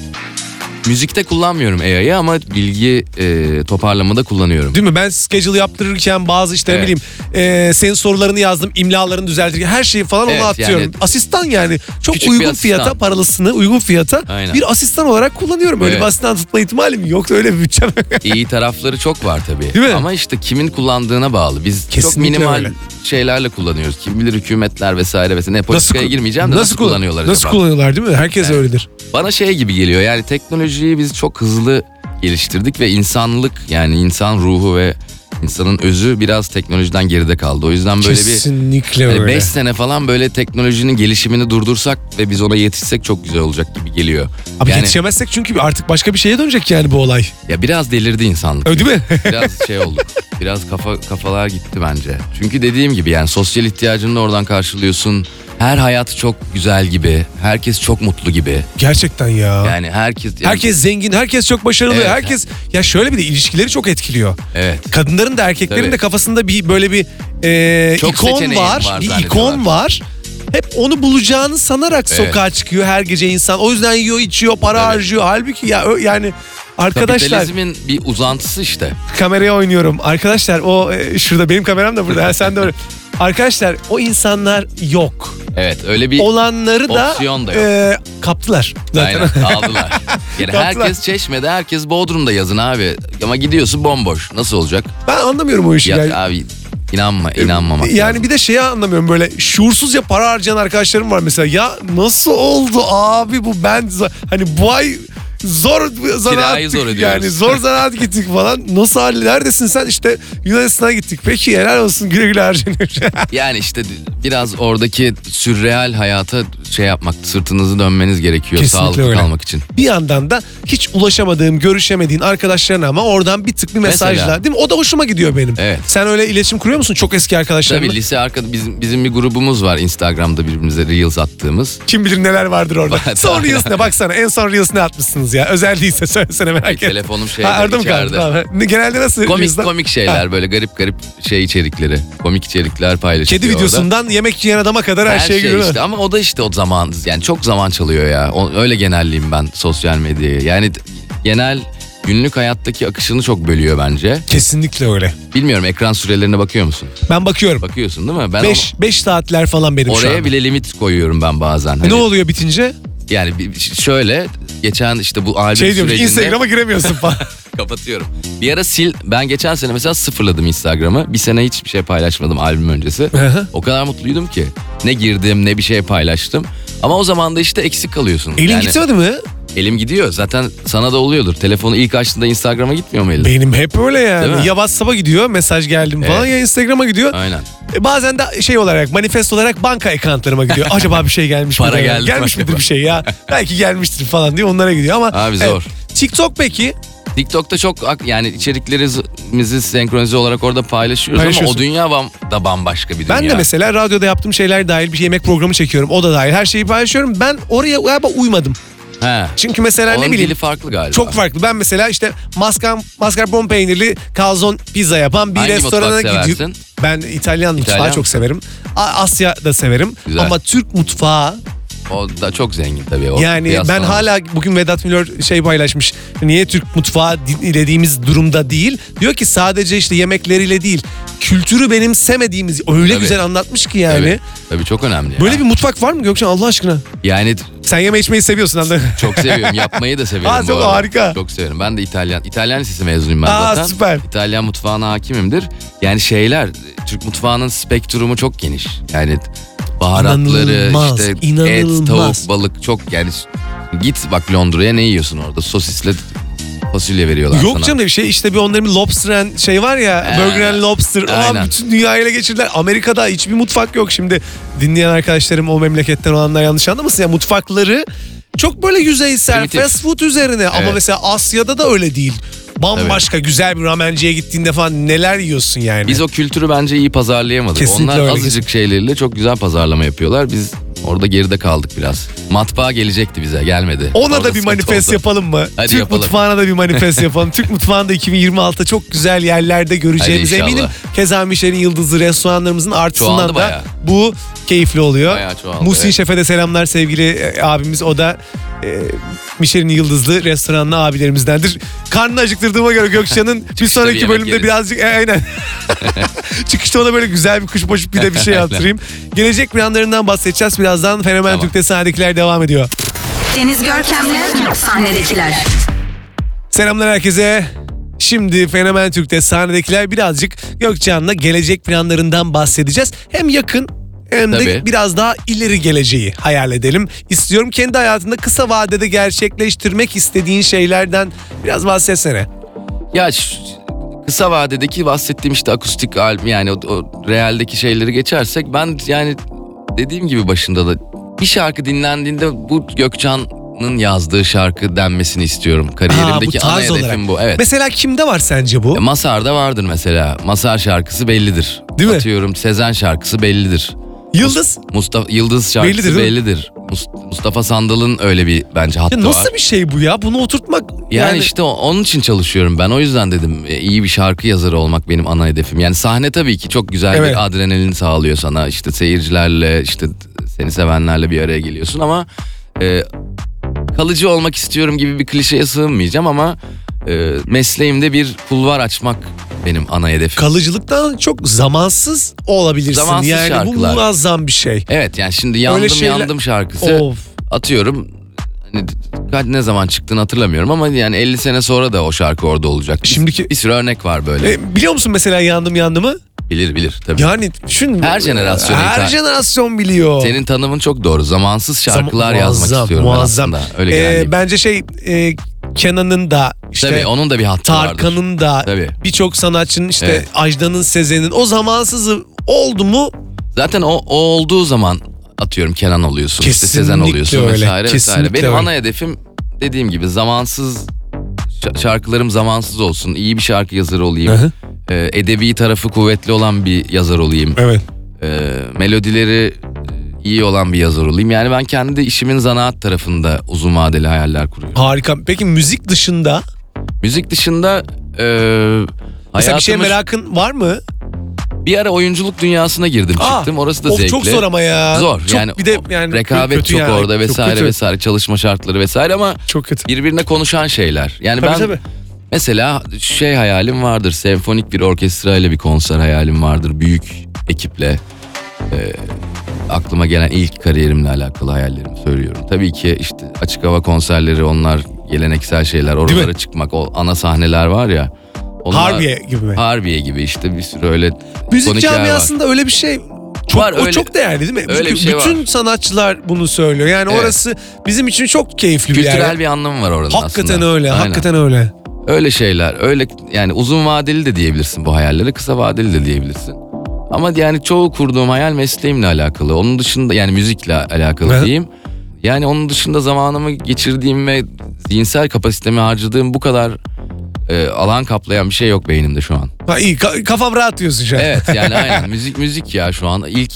Müzikte kullanmıyorum A I'yi ama bilgi e, toparlamada kullanıyorum. Değil mi? Ben schedule yaptırırken bazı işte ne Evet. bileyim e, senin sorularını yazdım, imlalarını düzeltirken her şeyi falan Evet, ona atıyorum. yani- Asistan yani. Çok Küçük bir uygun asistan. fiyata, paralısını uygun fiyata Aynen. bir asistan olarak kullanıyorum. Öyle Evet. bir asistan tutma ihtimalim yok. Öyle bir bütçem. İyi tarafları çok var tabii. Değil mi? Ama işte kimin kullandığına bağlı. Biz çok Kesinlikle minimal öyle. şeylerle kullanıyoruz. Kim bilir hükümetler vesaire vesaire. Ne politikaya ku- girmeyeceğim de nasıl, kullan- kullanıyorlar Nasıl acaba? kullanıyorlar değil mi? Herkes Evet. öyledir. Bana şey gibi geliyor yani teknolojiyi biz çok hızlı geliştirdik ve insanlık yani insan ruhu ve insanın özü biraz teknolojiden geride kaldı. O yüzden böyle bir Kesinlikle hani öyle. beş sene falan böyle teknolojinin gelişimini durdursak ve biz ona yetişsek çok güzel olacak gibi geliyor. Abi yani, yetişemezsek çünkü artık başka bir şeye dönecek yani bu olay. ya biraz delirdi insanlık. Öyle değil mi? Biraz şey olduk. Biraz kafa kafalar gitti bence. Çünkü dediğim gibi yani sosyal ihtiyacını da oradan karşılıyorsun. Her hayat çok güzel gibi. Herkes çok mutlu gibi. Gerçekten ya. Yani herkes yani- Herkes zengin, herkes çok başarılı. Evet. Herkes ya şöyle bir de ilişkileri çok etkiliyor. evet. Kadınların da erkeklerin Tabii. de kafasında bir böyle bir e, Çok ikon seçeneğin var, var bir zannediyorlar. ikon var. Hep onu bulacağını sanarak Evet. sokağa çıkıyor her gece insan. O yüzden yiyor, içiyor, para Tabii. harcıyor. Halbuki ya ö- yani arkadaşlar Kapitalizmin bir uzantısı işte. kameraya oynuyorum. Arkadaşlar o e, şurada benim kameram da burada. Ha, sen de öyle. Arkadaşlar o insanlar yok. Evet öyle bir Olanları da opsiyon da yok. e, kaptılar. Zaten. aynen aldılar. Yani Kaptılar. herkes Çeşme'de, herkes Bodrum'da yazın abi. Ama gidiyorsun bomboş. Nasıl olacak? Ben anlamıyorum o işi. Ya, yani. abi inanma, inanmamak Yani lazım. bir de şeyi anlamıyorum, böyle şuursuzca para harcayan arkadaşlarım var mesela. Ya nasıl oldu abi bu, ben z- hani bu ay zor zanaat Kirayı gittik zor ödüyoruz. yani zor zanaat gittik falan. Nasıl hali, neredesin sen? İşte Yunanistan'a gittik. Peki helal olsun, güle güle harcanıyor. Yani işte biraz oradaki sürreal hayata şey yapmak, sırtınızı dönmeniz gerekiyor Kesinlikle sağlıklı öyle. kalmak için. Bir yandan da hiç ulaşamadığım, görüşemediğin arkadaşlarına ama oradan bir tık bir mesajla, Mesela. değil mi? O da hoşuma gidiyor benim. Evet. Sen öyle iletişim kuruyor musun çok eski arkadaşlarınla? Tabii lise arkada bizim, bizim bir grubumuz var Instagram'da birbirimize Reels attığımız. Kim bilir neler vardır orada. Var. Son Reels ne, baksana en son Reels ne atmışsınız ya? Özel değilse söylesene, merak ettim. Telefonum şeyde Ha, arada mı kaldı? içeride. Tamam. Ne- Genelde nasıl Komik Reels'ler? komik şeyler böyle garip garip şey içerikleri. Komik içerikler paylaşılıyor Kedi orada. videosundan yemek yiyen adama kadar her, Her şey, şey giriyor. işte ama o da işte o zaman yani çok zaman çalıyor ya. O, öyle genelliyim ben sosyal medyayı. Yani t- genel günlük hayattaki akışını çok bölüyor bence. Kesinlikle öyle. Bilmiyorum ekran sürelerine bakıyor musun? Ben bakıyorum. Bakıyorsun değil mi? Ben beş saatler falan benim o- şu oraya anda. bile limit koyuyorum ben bazen. Ne Hani oluyor bitince? Yani bir- şöyle geçen işte bu albüm Şey diyormuş, sürecinde Instagram'a giremiyorsun falan. kapatıyorum. Bir ara sil ben geçen sene mesela sıfırladım Instagram'ı. Bir sene hiçbir şey paylaşmadım albüm öncesi. Hı hı. O kadar mutluydum ki. Ne girdim ne bir şey paylaştım. Ama o zaman da işte eksik kalıyorsun. Elin Yani gitmedi mi? elim gidiyor. Zaten sana da oluyordur. Telefonu ilk açtığında Instagram'a gitmiyor mu elin? Benim hep öyle Değil yani. mi? Ya WhatsApp'a gidiyor mesaj geldi mi falan, Evet. ya Instagram'a gidiyor. Aynen. E, bazen de şey olarak, manifest olarak banka accountlarıma gidiyor. Acaba bir şey gelmiş mi? Para diye. geldi mi Gelmiş acaba? midir bir şey ya? Belki gelmiştir falan diye onlara gidiyor ama. Abi zor. TikTok peki? TikTok'ta çok ak- yani içeriklerimizi senkronize olarak orada paylaşıyoruz ama o Paylaşıyorsun. dünya bam- da bambaşka bir dünya. Ben de mesela radyoda yaptığım şeyler dahil bir yemek programı çekiyorum. O da dahil. Her şeyi paylaşıyorum. Ben oraya galiba uymadım. He. Çünkü mesela Onun ne bileyim. dili farklı galiba. Çok farklı. Ben mesela işte mascar, mascarpone peynirli calzone pizza yapan bir Hangi restorana mutfak gidiyorum. seversin? Ben İtalyan mutfağı İtalyan çok mı? severim. A- Asya da severim. Güzel. Ama Türk mutfağı, O da çok zengin tabii. O yani ben kıyaslanamaz. hala bugün Vedat Milor şey paylaşmış. Niye Türk mutfağı dediğimiz durumda değil? Diyor ki sadece işte yemekleriyle değil, kültürü benimsemediğimiz, öyle Tabii. güzel anlatmış ki yani. Tabii, tabii çok önemli. Böyle ya. bir mutfak var mı Gökçen, Allah aşkına? Yani Sen yeme içmeyi seviyorsun anladın. çok seviyorum. Yapmayı da seviyorum. Aa, bu çok arada. harika. Çok seviyorum. Ben de İtalyan. İtalyan lisesi mezunuyum ben Aa, zaten. süper. İtalyan mutfağına hakimimdir. Yani şeyler, Türk mutfağının spektrumu çok geniş. Yani baharatları, İnanılmaz, işte et, inanılmaz. tavuk, balık çok yani git bak Londra'ya ne yiyorsun orada? Sosisle fasulye veriyorlar Yok sana. canım bir şey işte bir onların bir lobster and şey var ya Ee, Burger and Lobster. Aa, aynen. bütün dünyayı ele geçirdiler. Amerika'da hiçbir mutfak yok şimdi. Dinleyen arkadaşlarım o memleketten olanlar yanlış anlamasın. Yani mutfakları çok böyle yüzeysel Primitif. fast food üzerine ama Evet. mesela Asya'da da öyle değil. Bambaşka güzel bir ramenciye gittiğinde falan neler yiyorsun yani. Biz o kültürü bence iyi pazarlayamadık. Kesinlikle Onlar öyle, azıcık şeyleriyle çok güzel pazarlama yapıyorlar. Biz orada geride kaldık biraz. Matbaa gelecekti bize, gelmedi. Ona Orada da bir sıkıntı manifest oldu. yapalım mı? Hadi Türk yapalım. mutfağına da bir manifest yapalım. Türk mutfağında iki bin yirmi altıda çok güzel yerlerde göreceğimize Hadi inşallah. eminim. Keza Michelin yıldızlı restoranlarımızın artısından Çoğaldı da bayağı. bu keyifli oluyor. Bayağı çoğaldı, Muhsin evet. Şef'e de selamlar sevgili e, abimiz. O da e, Michelin yıldızlı restoranlı abilerimizdendir. Karnını acıktırdığıma göre Gökçen'in bir sonraki yemek bölümde yeriz. birazcık e, aynen. Çıkışta ona böyle güzel bir kuşbaşı pide bir şey yaptırayım. Gelecek planlarından bahsedeceğiz. Birazdan Fenomen Tamam. Türk'te sahnedekiler devam ediyor. Deniz Görkem'le sahnedekiler. Selamlar herkese. Şimdi Fenomen Türk'te sahnedekiler birazcık Gökçen'le gelecek planlarından bahsedeceğiz. Hem yakın hem de Tabii. biraz daha ileri geleceği hayal edelim. İstiyorum kendi hayatında kısa vadede gerçekleştirmek istediğin şeylerden biraz bahsetsene. Ya ş- kısa vadedeki bahsettiğim işte akustik albüm yani o, o realdeki şeyleri geçersek ben yani dediğim gibi başında da bir şarkı dinlendiğinde bu Gökçen'in yazdığı şarkı denmesini istiyorum. Kariyerimdeki Ha, bu ana tarz hedefim olarak. bu. Evet. Mesela kimde var sence bu? E, Masar'da vardır mesela. Masar şarkısı bellidir. Değil mi? Atıyorum Sezen şarkısı bellidir. Yıldız. Mustafa Yıldız şarkısı Bellidir, değil mi? bellidir. Mus- Mustafa Sandal'ın öyle bir bence hattı Ya nasıl var. bir şey bu ya? Bunu oturtmak Yani, yani, işte o- onun için çalışıyorum ben. O yüzden dedim e, iyi bir şarkı yazarı olmak benim ana hedefim. Yani sahne tabii ki çok güzel Evet. bir adrenalin sağlıyor sana. İşte seyircilerle işte seni sevenlerle bir araya geliyorsun ama e, kalıcı olmak istiyorum gibi bir klişeye sığınmayacağım ama e, mesleğimde bir kulvar açmak benim ana hedefim. kalıcılıktan çok zamansız olabilirsin. Zamansız yani bu şarkılar. muazzam bir şey. Evet yani şimdi yandım şeyler- yandım şarkısı Of. atıyorum. Hani kaç ne zaman çıktığını hatırlamıyorum ama yani elli sene sonra da o şarkı orada olacak. Bir- Şimdiki- bir sürü örnek var böyle. E, biliyor musun mesela yandım yandımı? bilir bilir tabii. Yani şun Her jenerasyon her hitap- jenerasyon biliyor. Senin tanımın çok doğru. Zamansız şarkılar Zam- yazmak muazzam, istiyorum muazzam. ben aslında. Öyle Ee, genelleyeyim. bence şey e, Kenan'ın da işte Tabii onun da bir hattı vardır. Tarkan'ın da Tabii. birçok sanatçının işte Evet. Ajda'nın, Sezen'in o zamansızı oldu mu Zaten o, o olduğu zaman atıyorum Kenan oluyorsun. işte Sezen Kesinlikle oluyorsun öyle, vesaire vesaire. kesinlikle Benim öyle. ana hedefim dediğim gibi zamansız ş- şarkılarım zamansız olsun. İyi bir şarkı yazarı olayım. Hı hı. Ee, edebi tarafı kuvvetli olan bir yazar olayım. evet. Ee, melodileri iyi olan bir yazar olayım. Yani ben kendi işimin zanaat tarafında uzun vadeli hayaller kuruyorum. Harika. Peki müzik dışında Müzik dışında e, mesela bir şeye hayatımı- merakın var mı? Bir ara oyunculuk dünyasına girdim Aa, çıktım. Orası da of, zevkli. çok zor ama ya. Zor. Çok, yani bir de o- yani rekabet kötü çok yani. orada Çok vesaire kötü. vesaire çalışma şartları vesaire ama Çok kötü. birbirine konuşan şeyler. Yani Tabii ben tabii. mesela şey hayalim vardır. Senfonik bir orkestra ile bir konser hayalim vardır. Büyük ekiple. Ee, aklıma gelen ilk kariyerimle alakalı hayallerimi söylüyorum. Tabii ki işte açık hava konserleri onlar geleneksel şeyler. mi? Oralara çıkmak o ana sahneler var ya. Onlar, Harbiye gibi mi? Harbiye gibi işte bir sürü öyle Müzik ikonik yer var. camiasında öyle bir şey çok, Var, o öyle- çok değerli değil mi? öyle Çünkü bir şey bütün var. sanatçılar bunu söylüyor. Yani Evet. orası bizim için çok keyifli bir yer. Kültürel bir anlamı var oranın Hakikaten aslında. öyle, Aynen. hakikaten öyle. Öyle şeyler, öyle yani uzun vadeli de diyebilirsin bu hayalleri, kısa vadeli de diyebilirsin. Ama yani çoğu kurduğum hayal mesleğimle alakalı. Onun dışında yani müzikle alakalı Evet. diyeyim. Yani onun dışında zamanımı geçirdiğim ve zihinsel kapasitemi harcadığım bu kadar e, alan kaplayan bir şey yok beynimde şu an. Ha, iyi ka- kafam rahat diyorsun şu an. Evet yani aynen müzik müzik ya şu an ilk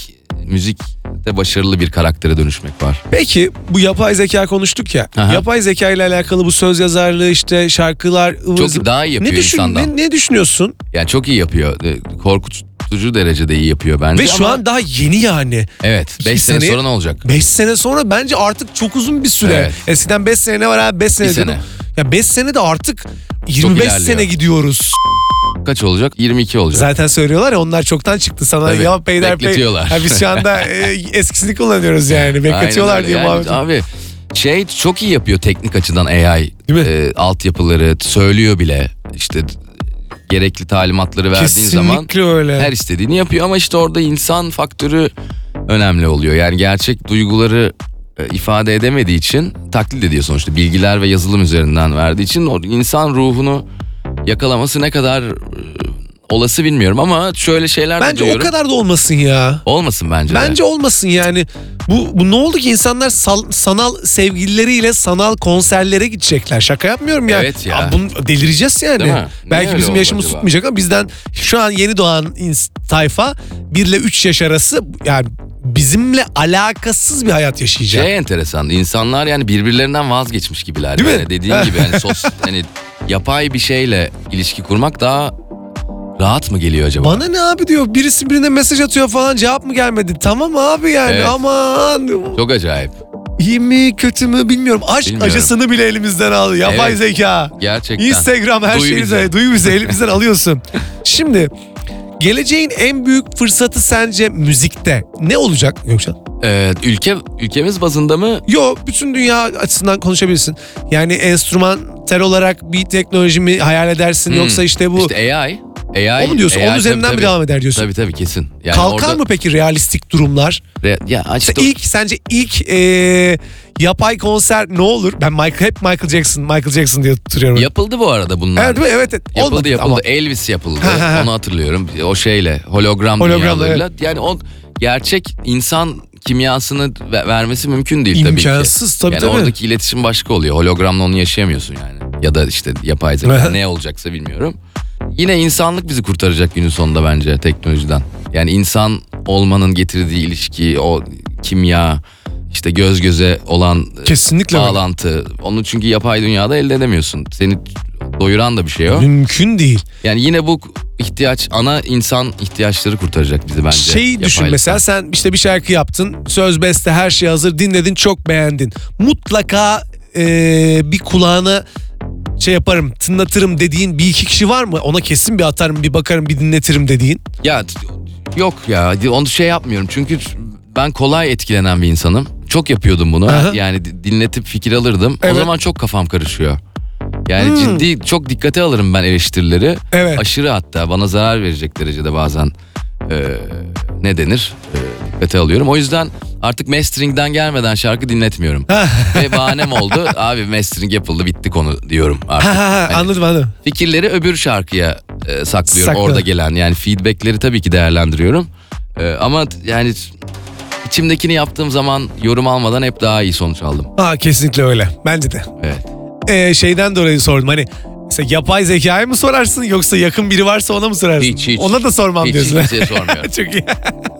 müzikte başarılı bir karaktere dönüşmek var. Peki bu yapay zeka konuştuk ya. Aha. Yapay zeka ile alakalı bu söz yazarlığı işte şarkılar ıvır Çok zıvır. daha iyi yapıyor ne düşün, insandan. ne, ne düşünüyorsun? Yani çok iyi yapıyor. E, Korkutucu derecede iyi yapıyor bence Ve şu ama- an daha yeni yani. Evet. İki beş sene seneye- sonra ne olacak? beş sene sonra bence artık çok uzun bir süre. Evet. Eskiden beş sene ne var abi beş sene. Bir diyordum. sene. Ya beş sene de artık yirmi beş ilerliyor. sene gidiyoruz. Kaç olacak? yirmi iki olacak. Zaten söylüyorlar ya onlar çoktan çıktı sana. Tabii, Ya peyderpey. bekletiyorlar. Ha, biz şu anda e, eskisini kullanıyoruz yani. Bekletiyorlar Aynen öyle. diye Yani muhabbet. abi şey çok iyi yapıyor teknik açıdan A I. Değil mi? Ee, altyapıları söylüyor bile. İşte gerekli talimatları verdiğin zaman Kesinlikle öyle. her istediğini yapıyor ama işte orada insan faktörü önemli oluyor. Yani gerçek duyguları e, ifade edemediği için taklit ediyor sonuçta. Bilgiler ve yazılım üzerinden verdiği için o insan ruhunu yakalaması ne kadar e, olası bilmiyorum ama şöyle şeyler de Bence duyuyorum. o kadar da olmasın ya. Olmasın bence de. Bence olmasın yani. Bu, bu ne oldu ki insanlar sal- sanal sevgilileriyle sanal konserlere gidecekler. Şaka yapmıyorum ya. Evet ya. Abi bunu delireceğiz yani. Değil mi? Niye Belki öyle bizim oldu yaşımız acaba? tutmayacak ama bizden şu an yeni doğan ins- tayfa bir ile üç yaş arası yani bizimle alakasız bir hayat yaşayacak. Şey enteresan. İnsanlar yani birbirlerinden vazgeçmiş gibiler. Değil mi? Yani dediğin gibi yani sos hani yapay bir şeyle ilişki kurmak daha rahat mı geliyor acaba? Bana ne abi diyor, birisi birine mesaj atıyor falan, cevap mı gelmedi? Tamam abi yani, Evet. aman. Çok acayip. İyi mi kötü mü bilmiyorum. Aşk Bilmiyorum. acısını bile elimizden aldı. Yapay Evet. zeka. Gerçekten. Instagram her Duy şeyi bizi. bize, duyu bizi elimizden alıyorsun. Şimdi geleceğin en büyük fırsatı sence müzikte ne olacak Gökçen? Ee, ülke ülkemiz bazında mı? Yo, bütün dünya açısından konuşabilirsin. Yani enstrümantal olarak bir teknoloji mi hayal edersin Hmm. yoksa işte bu İşte A I. A I. o mu diyorsun? A I, Onun üzerinden tabii, mi tabii. devam eder diyorsun? Tabii tabii kesin. Yani Kalkar orada- mı peki realistik durumlar? Re- ya işte İşte ilk sence ilk e, yapay konser ne olur? Ben Michael hep Michael Jackson, Michael Jackson diye tutturuyorum. yapıldı bu arada bunlar. Evet, değil mi? Evet, evet. Yapıldı Olmadı yapıldı. ama. Elvis yapıldı. Ha, ha, ha. Onu hatırlıyorum. O şeyle hologram, Hologram, dünyalarıyla. Yani o gerçek insan kimyasını ve- vermesi mümkün değil tabii ki. İmkansız tabii yani tabii. oradaki iletişim başka oluyor. Hologramla onu yaşayamıyorsun yani. Ya da işte yapay zeka Aha. ne olacaksa bilmiyorum. Yine insanlık bizi kurtaracak günün sonunda bence teknolojiden. Yani insan olmanın getirdiği ilişki, o kimya, işte göz göze olan e, Kesinlikle öyle. bağlantı. Onu çünkü yapay dünyada elde edemiyorsun. Seni doyuran da bir şey o. Mümkün değil. Yani yine bu ihtiyaç, ana insan ihtiyaçları kurtaracak bizi bence. Şeyi düşün yapaylıktan. mesela, sen işte bir şarkı yaptın. Söz, beste, her şey hazır. Dinledin, çok beğendin. Mutlaka e, bir kulağına şey yaparım, tınlatırım dediğin bir iki kişi var mı? Ona kesin bir atarım, bir bakarım, bir dinletirim dediğin. Ya t- yok ya, onu şey yapmıyorum çünkü ben kolay etkilenen bir insanım. Çok yapıyordum bunu. Aha. Yani di- dinletip fikir alırdım. Evet. O zaman çok kafam karışıyor. Yani Hmm. ciddi çok dikkate alırım ben eleştirileri. Evet. Aşırı, hatta bana zarar verecek derecede bazen e, ne denir? E, dikkate alıyorum. O yüzden artık mastering'den gelmeden şarkı dinletmiyorum. Ve bahanem oldu. Abi mastering yapıldı, bitti konu diyorum artık. Ha, ha, ha, Hani anladım anladım. fikirleri öbür şarkıya e, saklıyorum. Sakla. Orada gelen yani feedbackleri tabii ki değerlendiriyorum. E, ama t- yani içimdekini yaptığım zaman yorum almadan hep daha iyi sonuç aldım. Ha, kesinlikle öyle. Bence de. Evet. Ee, şeyden dolayı sordum. Hani mesela yapay zekaya mı sorarsın yoksa yakın biri varsa ona mı sorarsın? Hiç hiç. Ona da sormam hiç, diyorsun. Hiç kimseye sormuyorum. Çok iyi.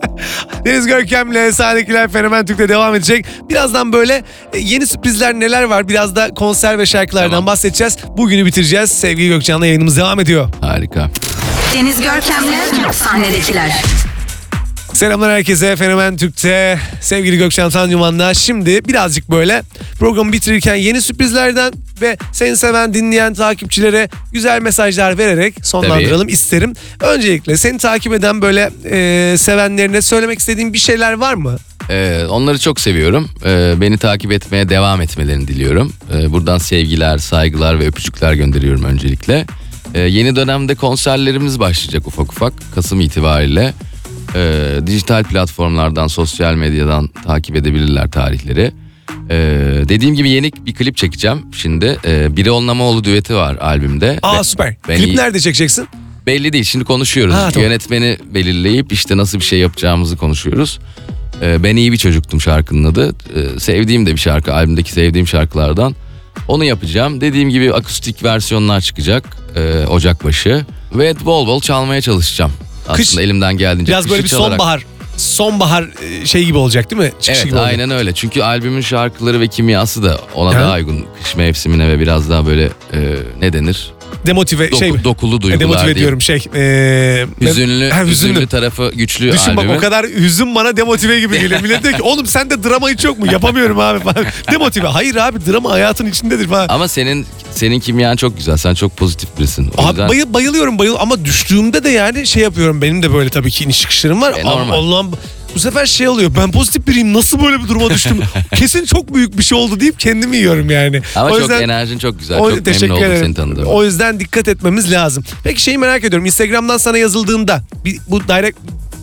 Deniz Görkem'le Sahnedekiler Fenomen Türk'te devam edecek. Birazdan böyle e, yeni sürprizler neler var? Biraz da konser ve şarkılardan Tamam. bahsedeceğiz. Bugünü bitireceğiz. Sevgili Gökçen'le yayınımız devam ediyor. Harika. Deniz Görkem'le Sahnedekiler. Selamlar herkese. Fenomen Türk'te sevgili Gökçen Tanrıman'la şimdi birazcık böyle programı bitirirken yeni sürprizlerden ve seni seven, dinleyen takipçilere güzel mesajlar vererek sonlandıralım isterim. Öncelikle seni takip eden böyle e, sevenlerine söylemek istediğin bir şeyler var mı? Ee, onları çok seviyorum. Ee, beni takip etmeye devam etmelerini diliyorum. Ee, buradan sevgiler, saygılar ve öpücükler gönderiyorum öncelikle. Ee, yeni dönemde konserlerimiz başlayacak ufak ufak Kasım itibariyle. Ee, dijital platformlardan, sosyal medyadan takip edebilirler tarihleri. Ee, dediğim gibi yeni bir klip çekeceğim şimdi. Ee, Biri Olnamoğlu düeti var albümde. Aa Ve- süper. ben Klip iyi- nerede çekeceksin? Belli değil, şimdi konuşuyoruz. Ha, tamam. Yönetmeni belirleyip işte nasıl bir şey yapacağımızı konuşuyoruz. Ee, ben iyi bir çocuktum şarkının adı. Ee, sevdiğim de bir şarkı, albümdeki sevdiğim şarkılardan. Onu yapacağım. Dediğim gibi akustik versiyonlar çıkacak e, Ocak başı. Ve bol bol çalmaya çalışacağım. Aslında Kış- elimden geldiğince. Biraz böyle kışı bir çalarak. sonbahar. Sonbahar e, şey gibi olacak değil mi? Çıkışı Evet, gibi olacak. aynen öyle. Çünkü albümün şarkıları ve kimyası da ona Ha. daha uygun. Kış mevsimine ve biraz daha böyle e, ne denir? Demotive Doku- şey mi? dokulu E, duygular Demotive diyeyim. diyorum şey. E, Hüzünlü, Ha, hüzünlü tarafı güçlü Düşün bak, albümün. o kadar hüzün bana demotive gibi geliyor. Millet diyor ki oğlum sende drama hiç yok mu? Yapamıyorum abi falan. Demotive. Hayır abi, drama hayatın içindedir falan. Ama senin senin kimyan çok güzel. Sen çok pozitif birisin. O Abi yüzden bayıl, bayılıyorum bayıl ama düştüğümde de yani şey yapıyorum, benim de böyle tabii ki iniş çıkışlarım var. E, Ama normal. Allah'ım bu sefer şey oluyor, ben pozitif biriyim, nasıl böyle bir duruma düştüm? Kesin çok büyük bir şey oldu deyip kendimi yiyorum yani. ama o çok yüzden, enerjin çok güzel. o, çok teşekkür memnun oldum ederim. seni tanıdığıma. O yüzden dikkat etmemiz lazım. Peki şeyi merak ediyorum, Instagram'dan sana yazıldığında bir, bu direct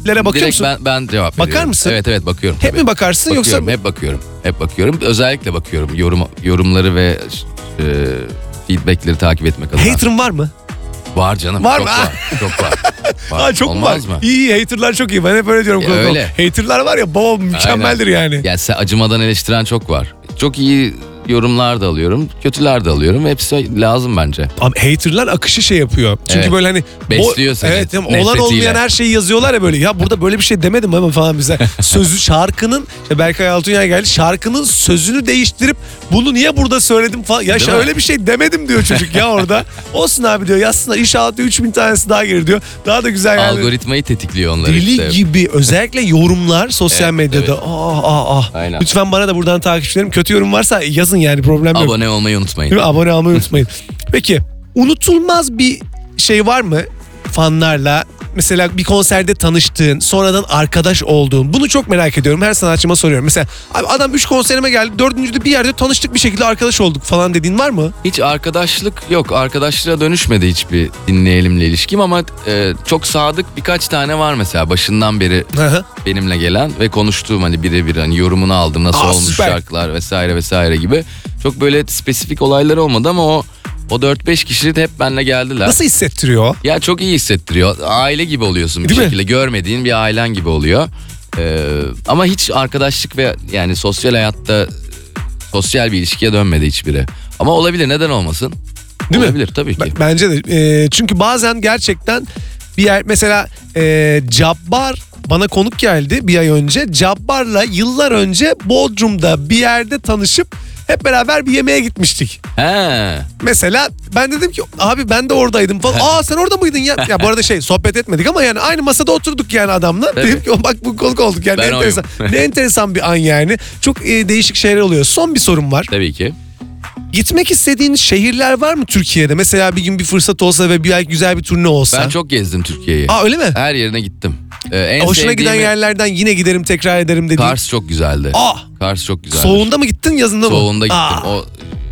tweetlere bakıyor Direkt musun? ben, ben cevap Bakar veriyorum. mısın? Evet evet bakıyorum. Hep tabii. mi bakarsın Bakıyorum, yoksa? hep bakıyorum. Hep bakıyorum. Özellikle bakıyorum. Yorum yorumları ve e, feedbackleri takip etmek adına. Hater'ın var mı? Var canım. Var çok mı? var. Çok var. var. Aa, çok Olmaz var. mı? İyi iyi, hater'lar çok iyi. Ben hep öyle diyorum. Ya, Koko. öyle. Hater'lar var ya baba mükemmeldir yani. Yani sen acımadan eleştiren çok var. Çok iyi yorumlar da alıyorum. Kötüler de alıyorum. Hepsi lazım bence. Ama hater'lar akışı şey yapıyor. Çünkü Evet. böyle hani Besliyor seni, Evet, olan nefretiyle. olmayan her şeyi yazıyorlar ya böyle. Ya burada böyle bir şey demedim ama falan bize. Sözü şarkının işte Berkay Altunyay geldi. Şarkının sözünü değiştirip bunu niye burada söyledim falan. Ya Değil şa- mi? öyle bir şey demedim diyor çocuk ya orada. Olsun abi diyor. Yazsınlar inşallah diyor üç bin tanesi daha gelir diyor. Daha da güzel yani. Algoritmayı tetikliyor onları Deli işte. gibi özellikle yorumlar sosyal Evet, medyada. evet. Ah ah ah. Aynen. Lütfen bana da buradan takipçilerim kötü yorum varsa yazın yani problem yok. Abone olmayı unutmayın. Değil mi? Abone olmayı unutmayın. Peki unutulmaz bir şey var mı fanlarla? Mesela bir konserde tanıştığın, sonradan arkadaş olduğun. Bunu çok merak ediyorum. Her sanatçıma soruyorum. Mesela abi adam üç konserime geldi. Dördüncüde bir yerde tanıştık bir şekilde arkadaş olduk falan dediğin var mı? Hiç arkadaşlık yok. Arkadaşlığa dönüşmedi hiçbir dinleyelimle ilişkim ama e, çok sadık birkaç tane var mesela başından beri Hı hı. benimle gelen ve konuştuğum hani birebir hani yorumunu aldım nasıl Aa, olmuş süper. şarkılar vesaire vesaire gibi. Çok böyle spesifik olaylar olmadı ama o o dört beş kişi de hep benimle geldiler. Nasıl hissettiriyor? Ya çok iyi hissettiriyor. Aile gibi oluyorsun bir Değil mi? şekilde. Görmediğin bir ailen gibi oluyor. Ee, ama hiç arkadaşlık ve yani sosyal hayatta sosyal bir ilişkiye dönmedi hiçbiri. Ama olabilir, neden olmasın? Değil mi? Olabilir tabii ki. B- Bence de. Ee, çünkü bazen gerçekten bir yer mesela e, Cabbar bana konuk geldi bir ay önce. Cabbar'la yıllar önce Bodrum'da bir yerde tanışıp hep beraber bir yemeğe gitmiştik. He. Mesela ben dedim ki abi ben de oradaydım falan. Aa sen orada mıydın ya? Ya bu arada şey sohbet etmedik ama yani aynı masada oturduk yani adamla. Tabii. Dedim ki bak bu konuk olduk yani. Ben Ne enteresan, ne enteresan bir an yani. Çok e, değişik şeyler oluyor. Son bir sorum var. Tabii ki. Gitmek istediğin şehirler var mı Türkiye'de? Mesela bir gün bir fırsat olsa ve bir ay güzel bir turne olsa. Ben çok gezdim Türkiye'yi. Aa öyle mi? Her yerine gittim. Ee, en Hoşuna giden sevdiğimi- yerlerden yine giderim tekrar ederim dediğin. Kars çok güzeldi. Aa Kars çok güzeldi. soğuğunda mı gittin yazında mı? Soğuğunda gittim. Aa. O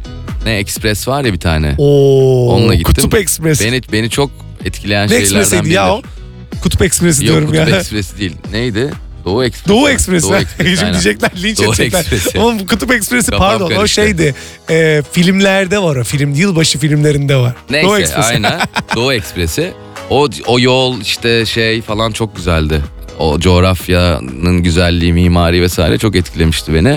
ne ekspres var ya bir tane. Oo, Onunla gittim. Kutup Ekspres. Beni beni çok etkileyen Ne şeylerden ekspresiydi biridir. ya o? Kutup Ekspresi Yok diyorum Kutup ya. Ekspresi değil. Neydi? Doğu Ekspresi. Doğu Ekspresi. Doğu Ekspresi, Şimdi aynen. diyecekler linç Doğu edecekler. Ekspresi. Ama bu Kutup Ekspresi Kafam pardon o karıştı. şeydi. E, filmlerde var o. Film yılbaşı filmlerinde var. Neyse Doğu Ekspresi. aynen. Doğu Ekspresi. O, o yol işte şey falan çok güzeldi. O coğrafyanın güzelliği, mimari vesaire çok etkilemişti beni.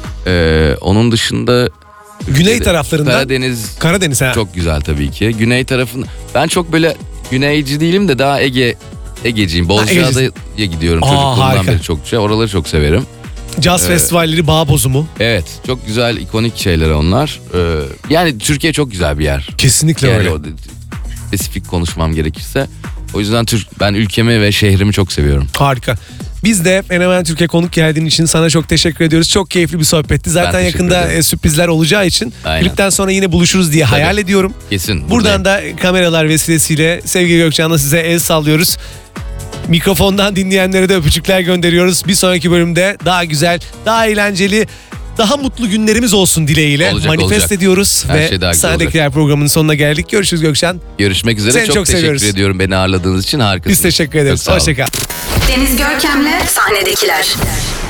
Ee, onun dışında... Güney taraflarından. Karadeniz Karadeniz ha. çok güzel tabii ki. Güney tarafın... Ben çok böyle güneyci değilim de daha Ege Egeciyim. Bozcaada'ya gidiyorum Aa, çocukluğumdan harika. beri çokça. Oraları çok severim. Caz Ee, festivalleri, bağ bozumu. Evet çok güzel ikonik şeyler onlar. Ee, yani Türkiye çok güzel bir yer. Kesinlikle Yani öyle. o, spesifik konuşmam gerekirse. O yüzden Türk, ben ülkemi ve şehrimi çok seviyorum. Harika. Biz de Fenomen Türkiye konuk geldiğin için sana çok teşekkür ediyoruz. Çok keyifli bir sohbetti. Zaten teşekkür yakında ederim. e, sürprizler olacağı için Aynen. klipten sonra yine buluşuruz diye hayal ediyorum. Kesin. Buradan buradayım. da kameralar vesilesiyle sevgili Gökçen'le size el sallıyoruz. Mikrofondan dinleyenlere de öpücükler gönderiyoruz. Bir sonraki bölümde daha güzel, daha eğlenceli, daha mutlu günlerimiz olsun dileğiyle. Olacak, Manifest olacak. ediyoruz Her ve şey daha güzel Sahnedekiler programının sonuna geldik. Görüşürüz Gökçen. Görüşmek üzere. Seni çok, çok teşekkür seviyoruz. ediyorum beni ağırladığınız için. Harikasınız. Biz teşekkür ederiz. Çok sağ olun. Hoşçakal. Deniz Görkem'le Sahnedekiler.